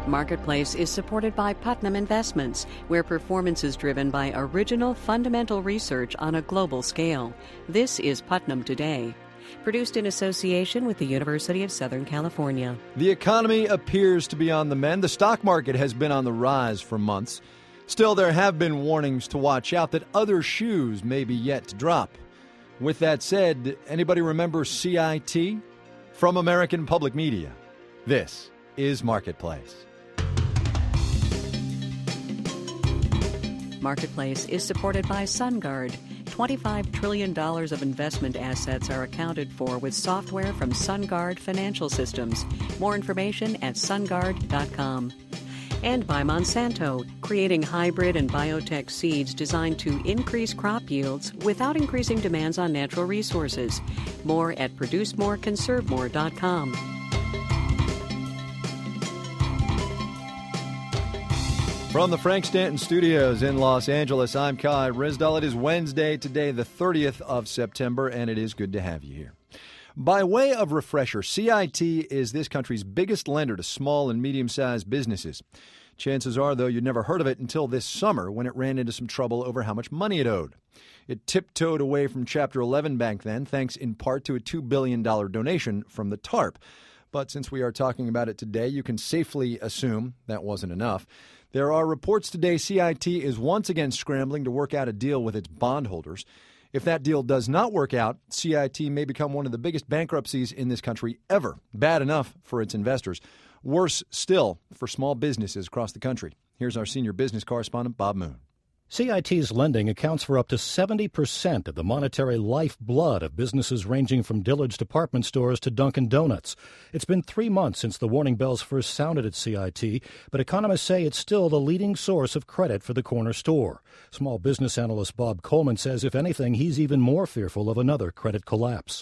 Marketplace is supported by Putnam Investments, where performance is driven by original fundamental research on a global scale. This is Putnam Today. Produced in association with the University of Southern California. The economy appears to be on the mend. The stock market has been on the rise for months. Still, there have been warnings to watch out that other shoes may be yet to drop. With that said, anybody remember CIT? From American Public Media, this is Marketplace. Marketplace is supported by SunGard. $25 trillion of investment assets are accounted for with software from SunGard Financial Systems. More information at sungard.com. And by Monsanto, creating hybrid and biotech seeds designed to increase crop yields without increasing demands on natural resources. More at producemoreconservemore.com. From the Frank Stanton Studios in Los Angeles, I'm Kai Risdell. It is Wednesday today, the 30th of September, and it is good to have you here. By way of refresher, CIT is this country's biggest lender to small and medium-sized businesses. Chances are, though, you'd never heard of it until this summer when it ran into some trouble over how much money it owed. It tiptoed away from Chapter 11 back then, thanks in part to a $2 billion donation from the TARP. But since we are talking about it today, you can safely assume that wasn't enough. There are reports today CIT is once again scrambling to work out a deal with its bondholders. If that deal does not work out, CIT may become one of the biggest bankruptcies in this country ever. Bad enough for its investors. Worse still for small businesses across the country. Here's our senior business correspondent, Bob Moon. CIT's lending accounts for up to 70% of the monetary lifeblood of businesses ranging from Dillard's department stores to Dunkin' Donuts. It's been 3 months since the warning bells first sounded at CIT, but economists say it's still the leading source of credit for the corner store. Small business analyst Bob Coleman says, if anything, he's even more fearful of another credit collapse.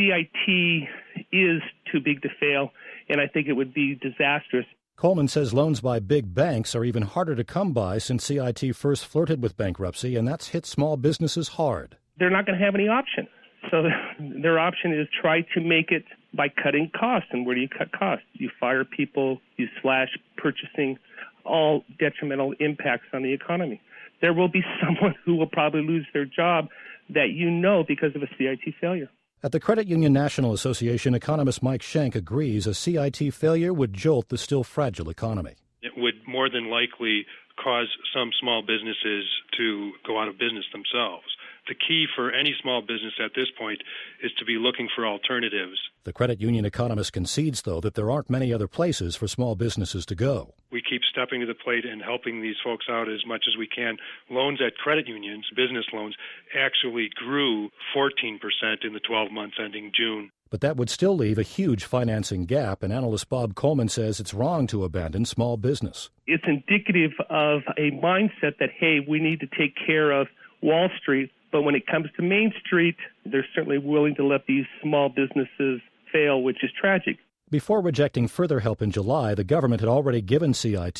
CIT is too big to fail, and I think it would be disastrous. Coleman says loans by big banks are even harder to come by since CIT first flirted with bankruptcy, and that's hit small businesses hard. They're not going to have any option. So their option is try to make it by cutting costs. And where do you cut costs? You fire people, you slash purchasing, all detrimental impacts on the economy. There will be someone who will probably lose their job that you know because of a CIT failure. At the Credit Union National Association, economist Mike Schenck agrees a CIT failure would jolt the still fragile economy. It would more than likely cause some small businesses to go out of business themselves. The key for any small business at this point is to be looking for alternatives. The credit union economist concedes, though, that there aren't many other places for small businesses to go. We keep stepping to the plate and helping these folks out as much as we can. Loans at credit unions, business loans, actually grew 14% in the 12 months ending June. But that would still leave a huge financing gap, and analyst Bob Coleman says it's wrong to abandon small business. It's indicative of a mindset that, hey, we need to take care of Wall Street, but when it comes to Main Street, they're certainly willing to let these small businesses fail, which is tragic. Before rejecting further help in July, the government had already given CIT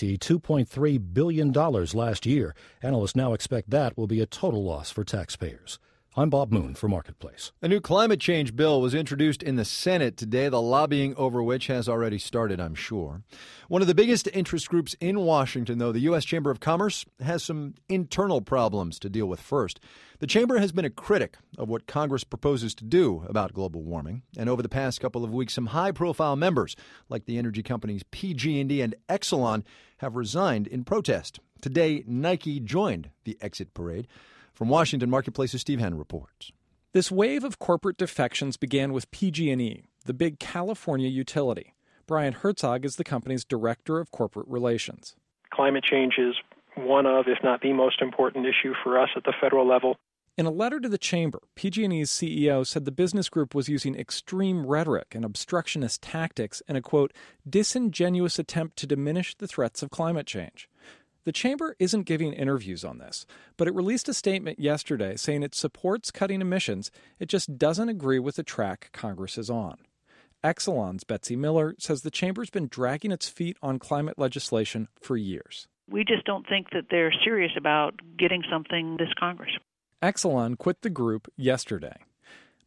$2.3 billion last year. Analysts now expect that will be a total loss for taxpayers. I'm Bob Moon for Marketplace. A new climate change bill was introduced in the Senate today, the lobbying over which has already started, I'm sure. One of the biggest interest groups in Washington, though, the U.S. Chamber of Commerce, has some internal problems to deal with first. The Chamber has been a critic of what Congress proposes to do about global warming. And over the past couple of weeks, some high-profile members, like the energy companies PG&E and Exelon, have resigned in protest. Today, Nike joined the exit parade. From Washington, Marketplace's Steve Henn reports. This wave of corporate defections began with PG&E, the big California utility. Brian Herzog is the company's director of corporate relations. Climate change is one of, if not the most important issue for us at the federal level. In a letter to the chamber, PG&E's CEO said the business group was using extreme rhetoric and obstructionist tactics in a, quote, disingenuous attempt to diminish the threats of climate change. The chamber isn't giving interviews on this, but it released a statement yesterday saying it supports cutting emissions, it just doesn't agree with the track Congress is on. Exelon's Betsy Miller says the chamber's been dragging its feet on climate legislation for years. We just don't think that they're serious about getting something this Congress. Exelon quit the group yesterday.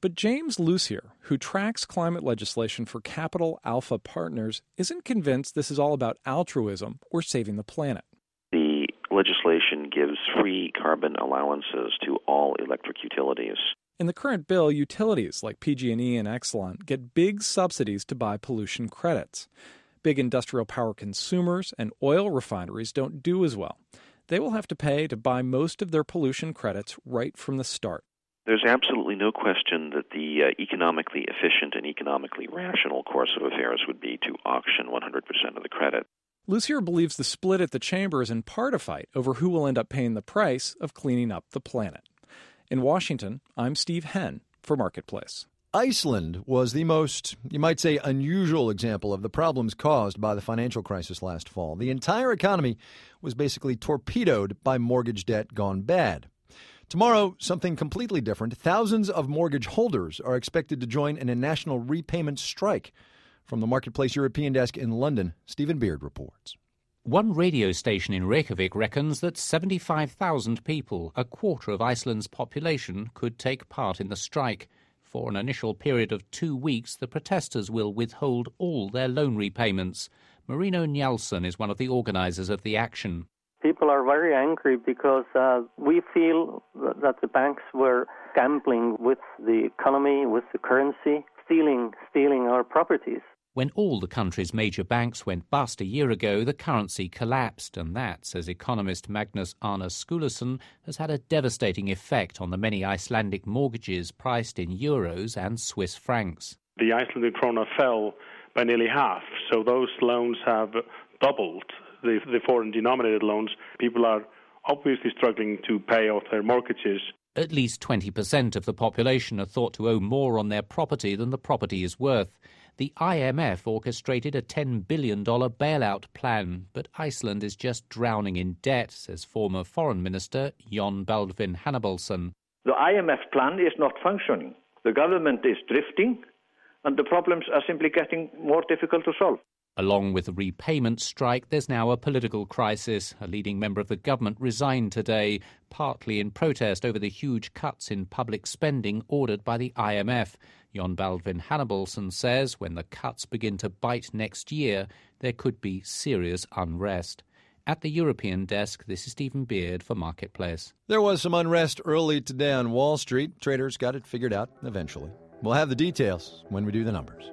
But James Lucier, who tracks climate legislation for Capital Alpha Partners, isn't convinced this is all about altruism or saving the planet. The legislation gives free carbon allowances to all electric utilities. In the current bill, utilities like PG&E and Exelon get big subsidies to buy pollution credits. Big industrial power consumers and oil refineries don't do as well. They will have to pay to buy most of their pollution credits right from the start. There's absolutely no question that the economically efficient and economically rational course of affairs would be to auction 100% of the credit. Lucier believes the split at the chamber is in part a fight over who will end up paying the price of cleaning up the planet. In Washington, I'm Steve Henn for Marketplace. Iceland was the most, you might say, unusual example of the problems caused by the financial crisis last fall. The entire economy was basically torpedoed by mortgage debt gone bad. Tomorrow, something completely different. Thousands of mortgage holders are expected to join in a national repayment strike. From the Marketplace European desk in London, Stephen Beard reports. One radio station in Reykjavik reckons that 75,000 people, a quarter of Iceland's population, could take part in the strike. For an initial period of 2 weeks, the protesters will withhold all their loan repayments. Marino Njalsson is one of the organisers of the action. People are very angry because we feel that the banks were gambling with the economy, with the currency, stealing our properties. When all the country's major banks went bust a year ago, the currency collapsed, and that, says economist Magnus Arne Skulason, has had a devastating effect on the many Icelandic mortgages priced in euros and Swiss francs. The Icelandic krona fell by nearly half, so those loans have doubled. The foreign-denominated loans, people are obviously struggling to pay off their mortgages. At least 20% of the population are thought to owe more on their property than the property is worth. The IMF orchestrated a $10 billion bailout plan, but Iceland is just drowning in debt, says former Foreign Minister Jon Baldvin Hannibalsson. The IMF plan is not functioning. The government is drifting, and the problems are simply getting more difficult to solve. Along with the repayment strike, there's now a political crisis. A leading member of the government resigned today, partly in protest over the huge cuts in public spending ordered by the IMF. Jon Baldvin Hannibalsson says when the cuts begin to bite next year, there could be serious unrest. At the European desk, this is Stephen Beard for Marketplace. There was some unrest early today on Wall Street. Traders got it figured out eventually. We'll have the details when we do the numbers.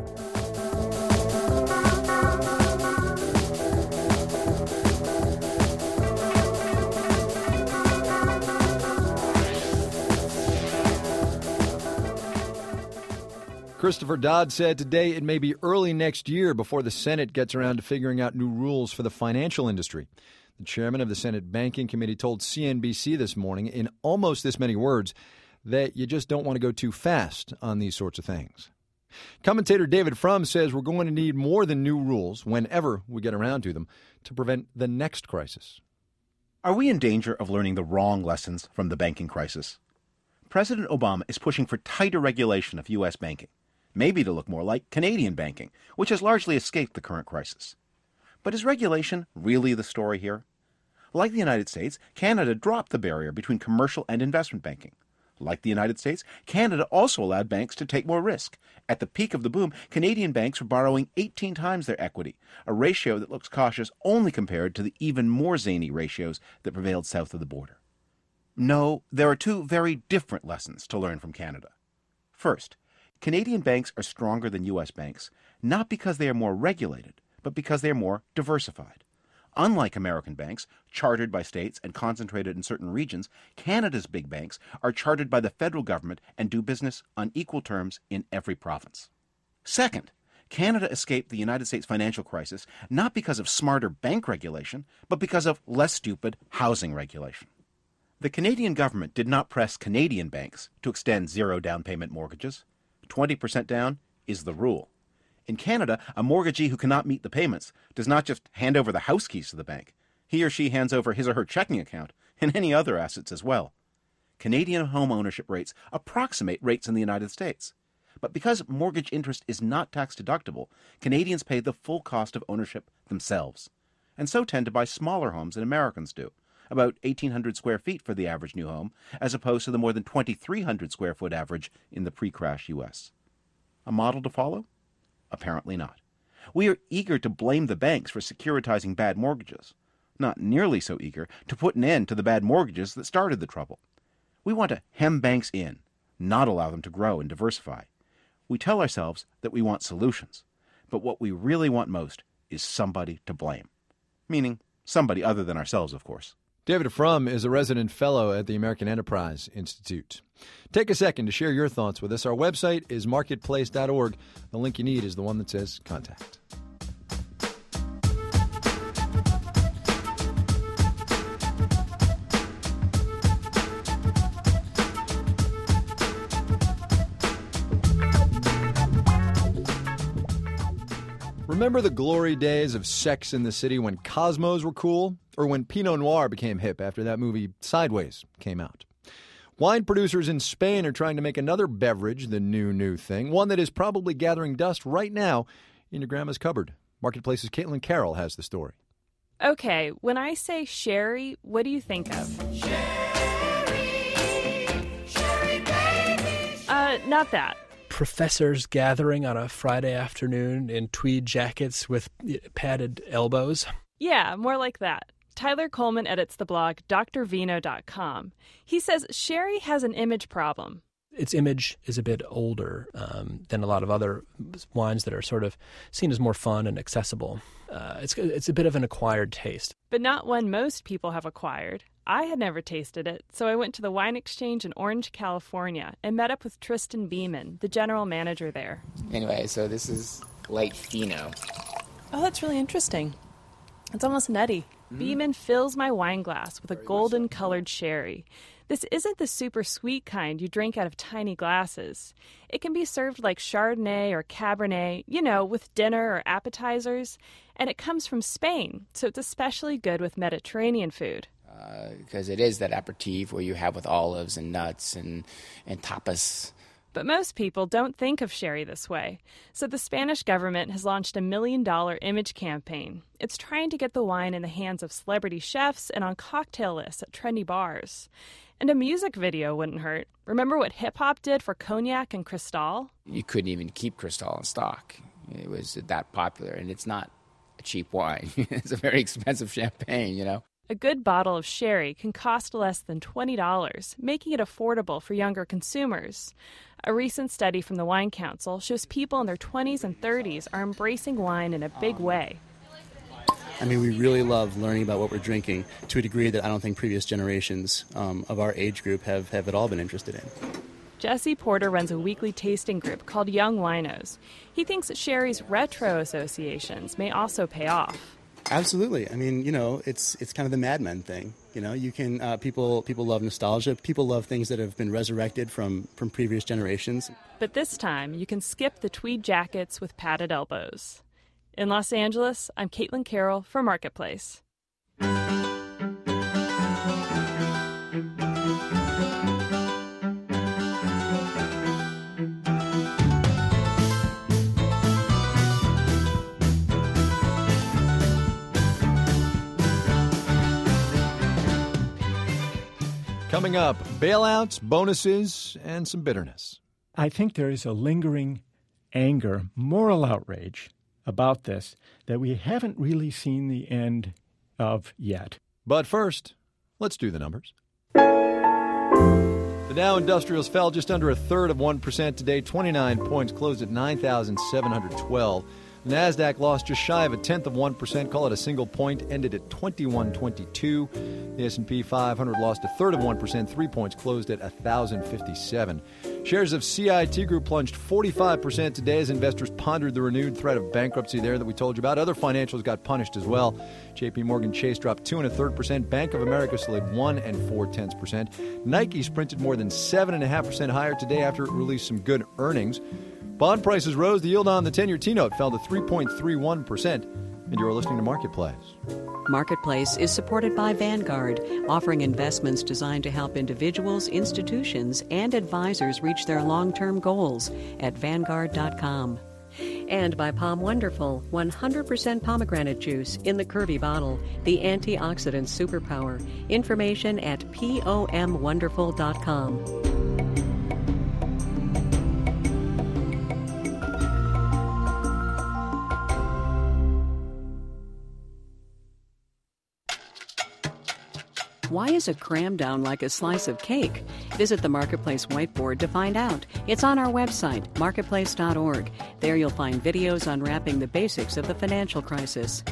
Christopher Dodd said today it may be early next year before the Senate gets around to figuring out new rules for the financial industry. The chairman of the Senate Banking Committee told CNBC this morning in almost this many words that you just don't want to go too fast on these sorts of things. Commentator David Frum says we're going to need more than new rules, whenever we get around to them, to prevent the next crisis. Are we in danger of learning the wrong lessons from the banking crisis? President Obama is pushing for tighter regulation of U.S. banking, maybe to look more like Canadian banking, which has largely escaped the current crisis. But is regulation really the story here? Like the United States, Canada dropped the barrier between commercial and investment banking. Like the United States, Canada also allowed banks to take more risk. At the peak of the boom, Canadian banks were borrowing 18 times their equity, a ratio that looks cautious only compared to the even more zany ratios that prevailed south of the border. No, there are two very different lessons to learn from Canada. First, Canadian banks are stronger than U.S. banks, not because they are more regulated, but because they are more diversified. Unlike American banks, chartered by states and concentrated in certain regions, Canada's big banks are chartered by the federal government and do business on equal terms in every province. Second, Canada escaped the United States financial crisis not because of smarter bank regulation, but because of less stupid housing regulation. The Canadian government did not press Canadian banks to extend zero down payment mortgages. 20% down is the rule. In Canada, a mortgagee who cannot meet the payments does not just hand over the house keys to the bank. He or she hands over his or her checking account and any other assets as well. Canadian home ownership rates approximate rates in the United States. But because mortgage interest is not tax deductible, Canadians pay the full cost of ownership themselves, and so tend to buy smaller homes than Americans do, about 1,800 square feet for the average new home, as opposed to the more than 2,300 square foot average in the pre-crash U.S. A model to follow? Apparently not. We are eager to blame the banks for securitizing bad mortgages, not nearly so eager to put an end to the bad mortgages that started the trouble. We want to hem banks in, not allow them to grow and diversify. We tell ourselves that we want solutions, but what we really want most is somebody to blame. Meaning somebody other than ourselves, of course. David Frum is a resident fellow at the American Enterprise Institute. Take a second to share your thoughts with us. Our website is marketplace.org. The link you need is the one that says Contact. Remember the glory days of Sex and the City when Cosmos were cool? Or when Pinot Noir became hip after that movie Sideways came out? Wine producers in Spain are trying to make another beverage the new thing, one that is probably gathering dust right now in your grandma's cupboard. Marketplace's Caitlin Carroll has the story. Okay, when I say sherry, what do you think of? Sherry baby. Not that. Professors gathering on a Friday afternoon in tweed jackets with padded elbows. Yeah, more like that. Tyler Coleman edits the blog drvino.com. He says sherry has an image problem. Its image is a bit older than a lot of other wines that are sort of seen as more fun and accessible. It's a bit of an acquired taste. But not one most people have acquired. I had never tasted it, so I went to the Wine Exchange in Orange, California, and met up with Tristan Beeman, the general manager there. Anyway, so this is light Fino. Oh, that's really interesting. It's almost nutty. Beeman fills my wine glass with a golden-colored sherry. This isn't the super sweet kind you drink out of tiny glasses. It can be served like Chardonnay or Cabernet, with dinner or appetizers. And it comes from Spain, so it's especially good with Mediterranean food. Because it is that aperitif where you have with olives and nuts and tapas. But most people don't think of sherry this way. So the Spanish government has launched a $1 million image campaign. It's trying to get the wine in the hands of celebrity chefs and on cocktail lists at trendy bars. And a music video wouldn't hurt. Remember what hip-hop did for Cognac and Cristal? You couldn't even keep Cristal in stock. It was that popular, and it's not a cheap wine. It's a very expensive champagne, A good bottle of sherry can cost less than $20, making it affordable for younger consumers. A recent study from the Wine Council shows people in their 20s and 30s are embracing wine in a big way. I mean, we really love learning about what we're drinking to a degree that I don't think previous generations of our age group have at all been interested in. Jesse Porter runs a weekly tasting group called Young Winos. He thinks that sherry's retro associations may also pay off. Absolutely. I mean, it's kind of the Mad Men thing. You can people love nostalgia. People love things that have been resurrected from previous generations. But this time, you can skip the tweed jackets with padded elbows. In Los Angeles, I'm Caitlin Carroll for Marketplace. Coming up, bailouts, bonuses, and some bitterness. I think there is a lingering anger, moral outrage about this that we haven't really seen the end of yet. But first, let's do the numbers. The Dow Industrials fell just under 0.33% today, 29 points, closed at 9,712. The NASDAQ lost just shy of 0.1%, call it a single point, ended at 2122. The S&P 500 lost 0.33%, 3 points, closed at 1,057. Shares of CIT Group plunged 45% today as investors pondered the renewed threat of bankruptcy there that we told you about. Other financials got punished as well. J.P. Morgan Chase dropped 2 1/3%. Bank of America slid 1 4/10%. Nike sprinted more than 7.5% higher today after it released some good earnings. Bond prices rose. The yield on the 10-year T-note fell to 3.31%. And you're listening to Marketplace. Marketplace is supported by Vanguard, offering investments designed to help individuals, institutions, and advisors reach their long-term goals at Vanguard.com. And by Palm Wonderful, 100% pomegranate juice in the curvy bottle, the antioxidant superpower. Information at pomwonderful.com. Why is a cram down like a slice of cake? Visit the Marketplace whiteboard to find out. It's on our website, marketplace.org. There you'll find videos unwrapping the basics of the financial crisis.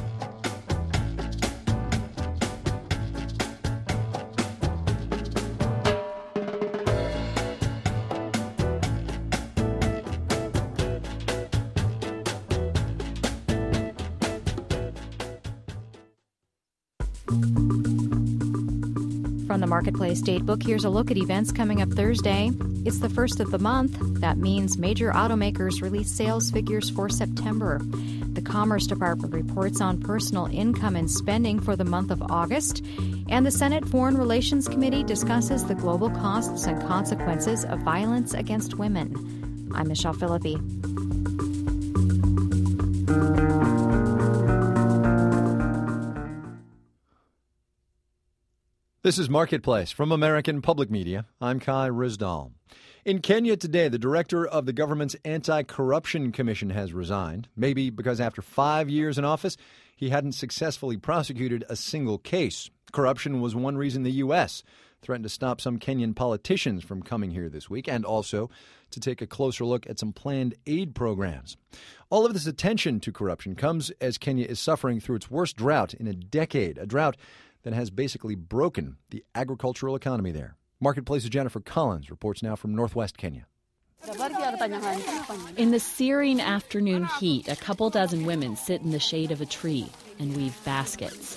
From the Marketplace Datebook, here's a look at events coming up Thursday. It's the first of the month. That means major automakers release sales figures for September. The Commerce Department reports on personal income and spending for the month of August. And the Senate Foreign Relations Committee discusses the global costs and consequences of violence against women. I'm Michelle Philippi. This is Marketplace from American Public Media. I'm Kai Rizdal. In Kenya today, the director of the government's Anti-Corruption Commission has resigned, maybe because after 5 years in office, he hadn't successfully prosecuted a single case. Corruption was one reason the U.S. threatened to stop some Kenyan politicians from coming here this week, and also to take a closer look at some planned aid programs. All of this attention to corruption comes as Kenya is suffering through its worst drought in a decade, a drought that has basically broken the agricultural economy there. Marketplace's Jennifer Collins reports now from northwest Kenya. In the searing afternoon heat, a couple dozen women sit in the shade of a tree and weave baskets.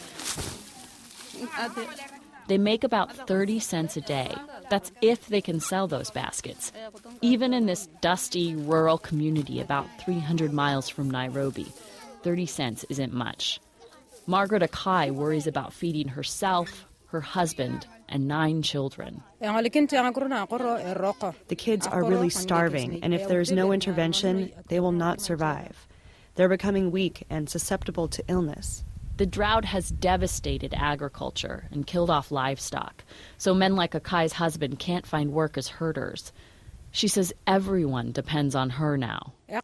They make about 30 cents a day. That's if they can sell those baskets. Even in this dusty rural community about 300 miles from Nairobi, 30 cents isn't much. Margaret Akai worries about feeding herself, her husband, and 9 children. The kids are really starving, and if there is no intervention, they will not survive. They're becoming weak and susceptible to illness. The drought has devastated agriculture and killed off livestock, so men like Akai's husband can't find work as herders. She says everyone depends on her now. When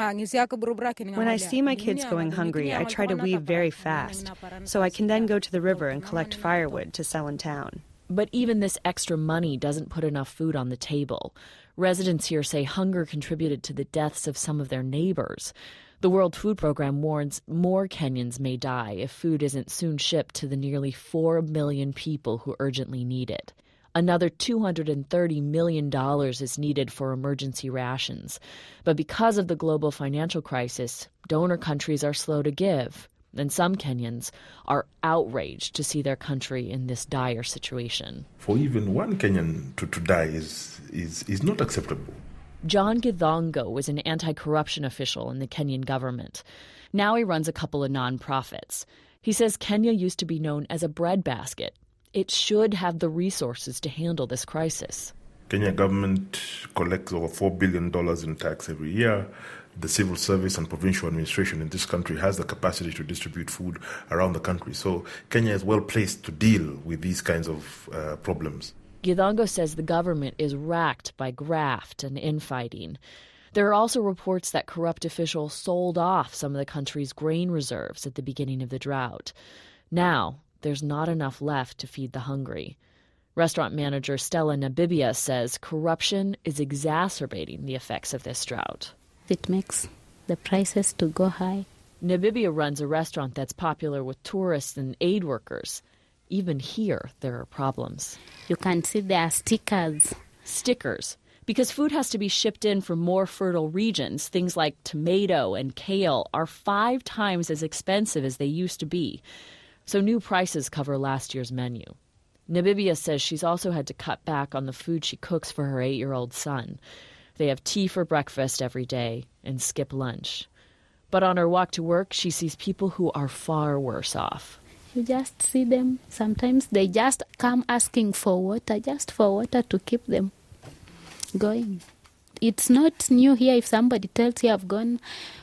I see my kids going hungry, I try to weave very fast, so I can then go to the river and collect firewood to sell in town. But even this extra money doesn't put enough food on the table. Residents here say hunger contributed to the deaths of some of their neighbors. The World Food Program warns more Kenyans may die if food isn't soon shipped to the nearly 4 million people who urgently need it. Another $230 million is needed for emergency rations. But because of the global financial crisis, donor countries are slow to give. And some Kenyans are outraged to see their country in this dire situation. For even one Kenyan to die is not acceptable. John Githongo was an anti-corruption official in the Kenyan government. Now he runs a couple of nonprofits. He says Kenya used to be known as a breadbasket. It should have the resources to handle this crisis. Kenya government collects over $4 billion in tax every year. The civil service and provincial administration in this country has the capacity to distribute food around the country. So Kenya is well placed to deal with these kinds of problems. Githongo says the government is racked by graft and infighting. There are also reports that corrupt officials sold off some of the country's grain reserves at the beginning of the drought. Now, there's not enough left to feed the hungry. Restaurant manager Stella Nabibia says corruption is exacerbating the effects of this drought. It makes the prices to go high. Nabibia runs a restaurant that's popular with tourists and aid workers. Even here, there are problems. You can see there are stickers. Stickers. Because food has to be shipped in from more fertile regions, things like tomato and kale are 5 times as expensive as they used to be. So new prices cover last year's menu. Nabibia says she's also had to cut back on the food she cooks for her 8-year-old son. They have tea for breakfast every day and skip lunch. But on her walk to work, she sees people who are far worse off. You just see them. Sometimes they just come asking for water, just for water to keep them going. It's not new here if somebody tells you I've gone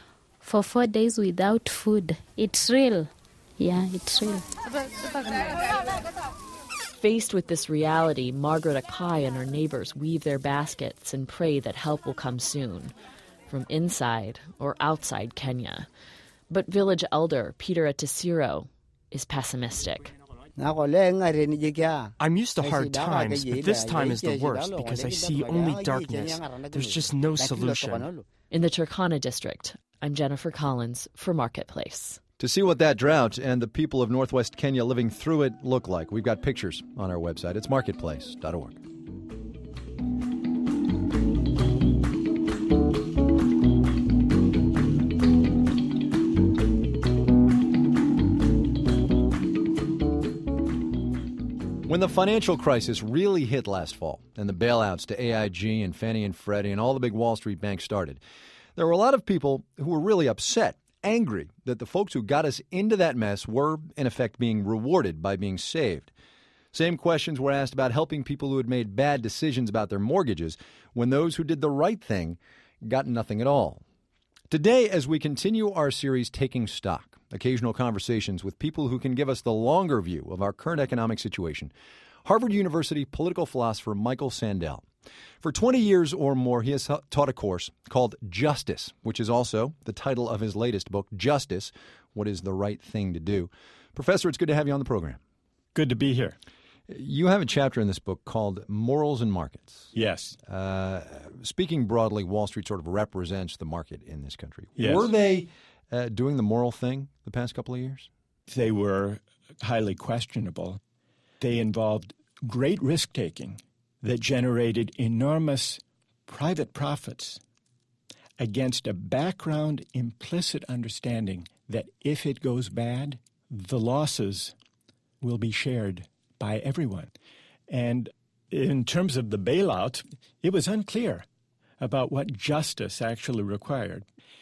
for 4 days without food. It's real. Yeah, it's real. Faced with this reality, Margaret Akai and her neighbors weave their baskets and pray that help will come soon, from inside or outside Kenya. But village elder Peter Atasiro is pessimistic. I'm used to hard times, but this time is the worst because I see only darkness. There's just no solution. In the Turkana district, I'm Jennifer Collins for Marketplace. To see what that drought and the people of northwest Kenya living through it look like, we've got pictures on our website. It's marketplace.org. When the financial crisis really hit last fall and the bailouts to AIG and Fannie and Freddie and all the big Wall Street banks started, there were a lot of people who were really upset, angry that the folks who got us into that mess were, in effect, being rewarded by being saved. Same questions were asked about helping people who had made bad decisions about their mortgages when those who did the right thing got nothing at all. Today, as we continue our series Taking Stock, occasional conversations with people who can give us the longer view of our current economic situation, Harvard University political philosopher Michael Sandel. For 20 years or more, he has taught a course called Justice, which is also the title of his latest book, Justice, What is the Right Thing to Do? Professor, it's good to have you on the program. Good to be here. You have a chapter in this book called Morals and Markets. Yes. Speaking broadly, Wall Street sort of represents the market in this country. Yes. Were they doing the moral thing the past couple of years? They were highly questionable. They involved great risk-taking that generated enormous private profits against a background implicit understanding that if it goes bad, the losses will be shared by everyone. And in terms of the bailout, it was unclear about what justice actually required.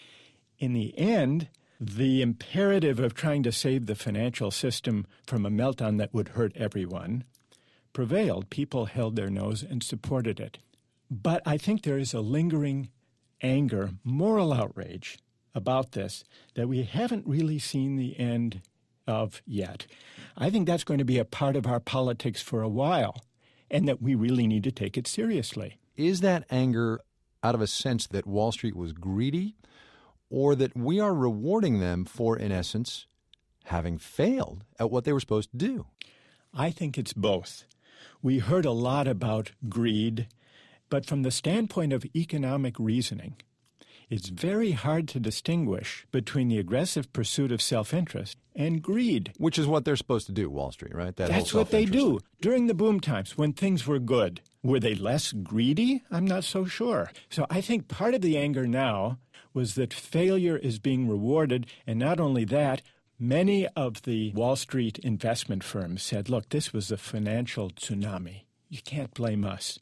In the end, the imperative of trying to save the financial system from a meltdown that would hurt everyone prevailed. People held their nose and supported it. But I think there is a lingering anger, moral outrage about this that we haven't really seen the end of yet. I think that's going to be a part of our politics for a while, and that we really need to take it seriously. Is that anger out of a sense that Wall Street was greedy, or that we are rewarding them for, in essence, having failed at what they were supposed to do? I think it's both. We heard a lot about greed, but from the standpoint of economic reasoning, it's very hard to distinguish between the aggressive pursuit of self-interest and greed. Which is what they're supposed to do, Wall Street, right? That's what they do. During the boom times, when things were good, were they less greedy? I'm not so sure. So I think part of the anger now was that failure is being rewarded, and not only that, many of the Wall Street investment firms said, look, this was a financial tsunami. You can't blame us.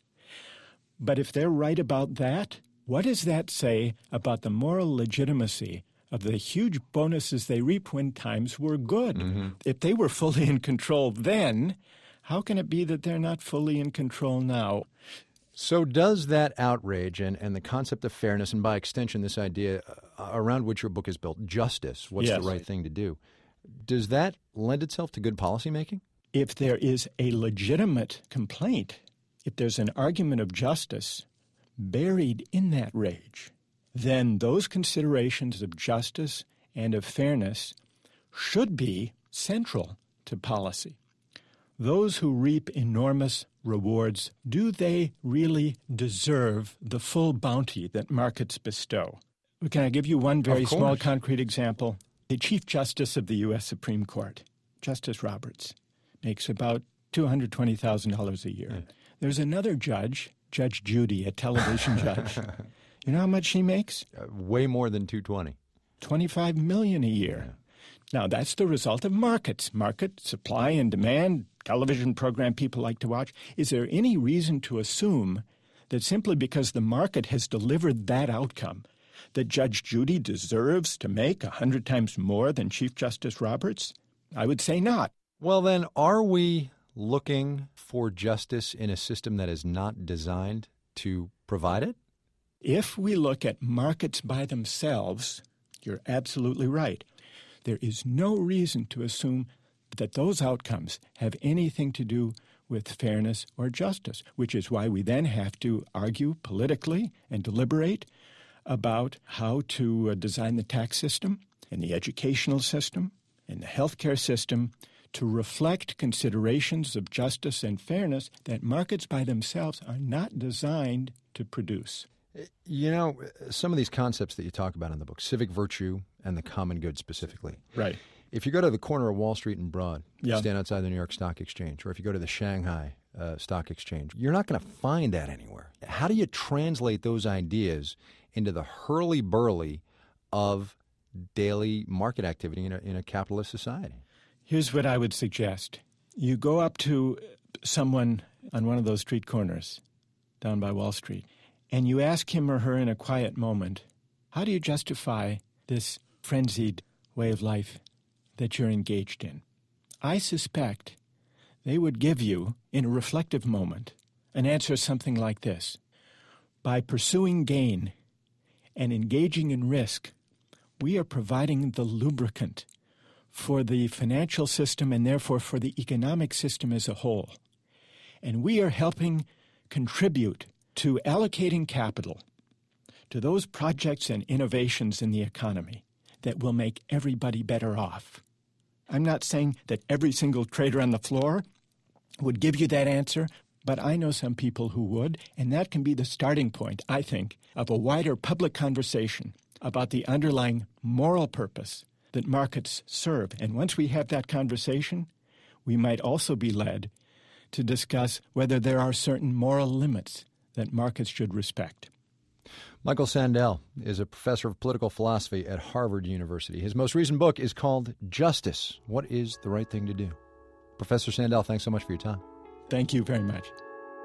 But if they're right about that, what does that say about the moral legitimacy of the huge bonuses they reap when times were good? Mm-hmm. If they were fully in control then, how can it be that they're not fully in control now? So does that outrage and the concept of fairness, and by extension this idea around which your book is built, justice, what's the right thing to do, does that lend itself to good policymaking? If there is a legitimate complaint, if there's an argument of justice buried in that rage, then those considerations of justice and of fairness should be central to policy. Those who reap enormous rewards, do they really deserve the full bounty that markets bestow? Can I give you one very small concrete example? The Chief Justice of the U.S. Supreme Court, Justice Roberts, makes about $220,000 a year. Yeah. There's another judge, Judge Judy, a television judge. You know how much she makes? Way more than $220. $25 million a year. Yeah. Now, that's the result of markets. Market, supply and demand, television program people like to watch. Is there any reason to assume that simply because the market has delivered that outcome, that Judge Judy deserves to make 100 times more than Chief Justice Roberts? I would say not. Well, then, are we looking for justice in a system that is not designed to provide it? If we look at markets by themselves, You're absolutely right. There is no reason to assume that those outcomes have anything to do with fairness or justice, which is why we then have to argue politically and deliberate about how to design the tax system and the educational system and the healthcare system to reflect considerations of justice and fairness that markets by themselves are not designed to produce. You know, some of these concepts that you talk about in the book, civic virtue and the common good specifically. Right. If you go to the corner of Wall Street and Broad, yeah. stand outside the New York Stock Exchange, or if you go to the Shanghai Stock Exchange, you're not going to find that anywhere. How do you translate those ideas into the hurly-burly of daily market activity in a capitalist society? Here's what I would suggest. You go up to someone on one of those street corners down by Wall Street, and you ask him or her in a quiet moment, how do you justify this frenzied way of life that you're engaged in? I suspect they would give you, in a reflective moment, an answer something like this. By pursuing gain and engaging in risk, we are providing the lubricant for the financial system and therefore for the economic system as a whole. And we are helping contribute to allocating capital to those projects and innovations in the economy that will make everybody better off. I'm not saying that every single trader on the floor would give you that answer, but I know some people who would, and that can be the starting point, I think, of a wider public conversation about the underlying moral purpose that markets serve. And once we have that conversation, we might also be led to discuss whether there are certain moral limits that markets should respect. Michael Sandel is a professor of political philosophy at Harvard University. His most recent book is called Justice: What is the Right Thing to Do? Professor Sandel, thanks so much for your time. Thank you very much.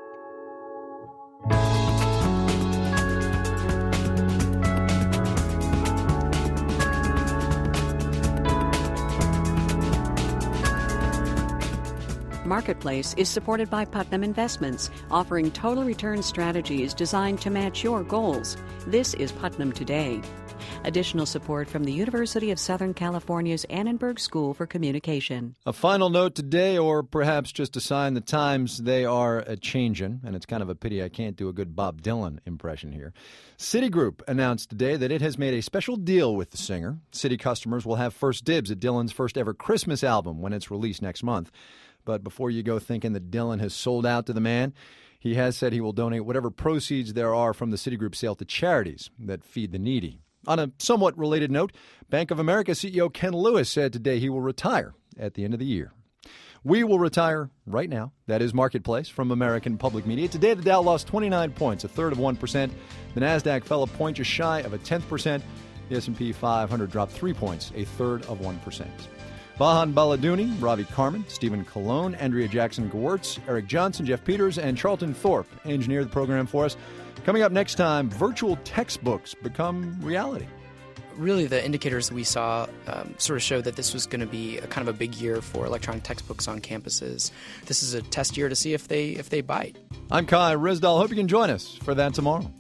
Marketplace is supported by Putnam Investments, offering total return strategies designed to match your goals. This is Putnam Today. Additional support from the University of Southern California's Annenberg School for Communication. A final note today, or perhaps just a sign the times they are a-changin', and it's kind of a pity I can't do a good Bob Dylan impression here. Citigroup announced today that it has made a special deal with the singer. Citi customers will have first dibs at Dylan's first ever Christmas album when it's released next month. But before you go thinking that Dylan has sold out to the man, he has said he will donate whatever proceeds there are from the Citigroup sale to charities that feed the needy. On a somewhat related note, Bank of America CEO Ken Lewis said today he will retire at the end of the year. We will retire right now. That is Marketplace from American Public Media. Today, the Dow lost 29 points, a third of 1%. The NASDAQ fell a point just shy of a 0.1%. The S&P 500 dropped 3 points, a third of 1%. Vahan Baladouni, Ravi Carmen, Stephen Colon, Andrea Jackson-Gewirtz, Eric Johnson, Jeff Peters, and Charlton Thorpe engineered the program for us. Coming up next time, virtual textbooks become reality. Really, the indicators that we saw sort of showed that this was going to be a kind of a big year for electronic textbooks on campuses. This is a test year to see if they bite. I'm Kai Ryssdal. Hope you can join us for that tomorrow.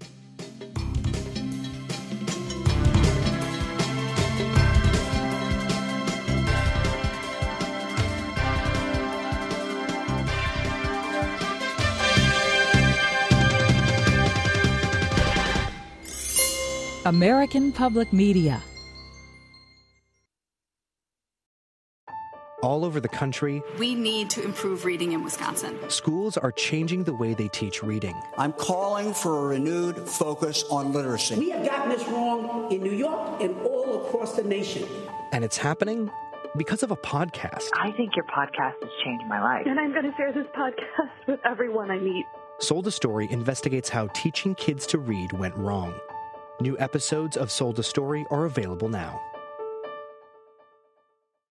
American Public Media. All over the country, we need to improve reading in Wisconsin. Schools are changing the way they teach reading. I'm calling for a renewed focus on literacy. We have gotten this wrong in New York and all across the nation. And it's happening because of a podcast. I think your podcast has changed my life. And I'm going to share this podcast with everyone I meet. Sold a Story investigates how teaching kids to read went wrong. New episodes of Sold a Story are available now.